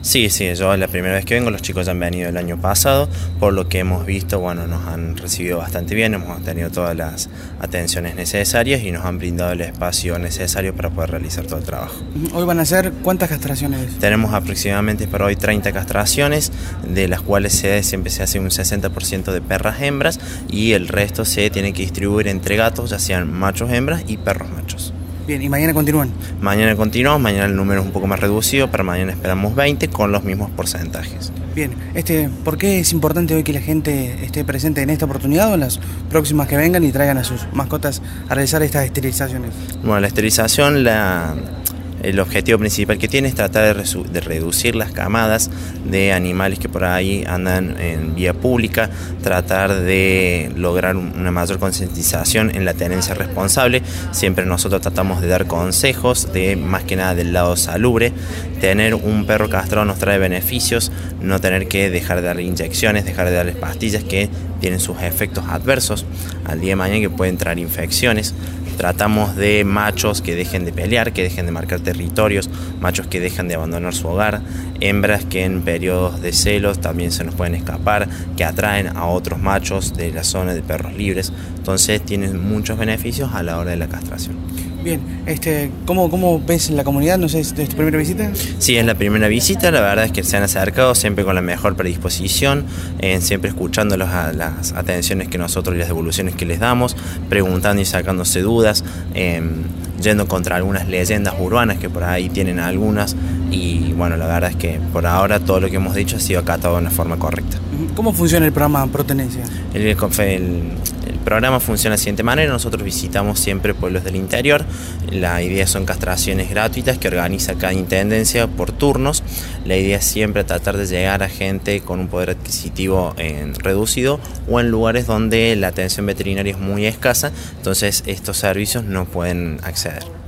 Sí, sí, yo es la primera vez que vengo, los chicos ya han venido el año pasado, por lo que hemos visto, bueno, nos han recibido bastante bien, hemos tenido todas las atenciones necesarias y nos han brindado el espacio necesario para poder realizar todo el trabajo. Hoy van a hacer ¿cuántas castraciones? Tenemos aproximadamente para hoy 30 castraciones, de las cuales siempre se hace un 60% de perras hembras y el resto se tiene que distribuir entre gatos, ya sean machos hembras y perros machos. Bien, ¿y mañana continúan? Mañana continuamos, mañana el número es un poco más reducido, para mañana esperamos 20 con los mismos porcentajes. Bien, ¿por qué es importante hoy que la gente esté presente en esta oportunidad o en las próximas que vengan y traigan a sus mascotas a realizar estas esterilizaciones? Bueno, la esterilización, el objetivo principal que tiene es tratar de reducir las camadas de animales que por ahí andan en vía pública, tratar de lograr una mayor concientización en la tenencia responsable. Siempre nosotros tratamos de dar consejos, más que nada del lado salubre. Tener un perro castrado nos trae beneficios, no tener que dejar de darle inyecciones, dejar de darles pastillas que tienen sus efectos adversos al día de mañana, que pueden traer infecciones. Tratamos de machos que dejen de pelear, que dejen de marcar territorios, machos que dejan de abandonar su hogar, hembras que en periodos de celos también se nos pueden escapar, que atraen a otros machos de la zona de perros libres. Entonces tienen muchos beneficios a la hora de la castración. Bien, ¿cómo ves la comunidad? No sé, ¿es tu primera visita? Sí, es la primera visita, la verdad es que se han acercado siempre con la mejor predisposición, siempre escuchando las atenciones que nosotros y las devoluciones que les damos, preguntando y sacándose dudas, yendo contra algunas leyendas urbanas que por ahí tienen algunas, y bueno, la verdad es que por ahora todo lo que hemos dicho ha sido acatado de una forma correcta. ¿Cómo funciona el programa Protenencia? El programa funciona de la siguiente manera: nosotros visitamos siempre pueblos del interior. La idea son castraciones gratuitas que organiza cada intendencia por turnos. La idea es siempre tratar de llegar a gente con un poder adquisitivo reducido o en lugares donde la atención veterinaria es muy escasa, entonces estos servicios no pueden acceder.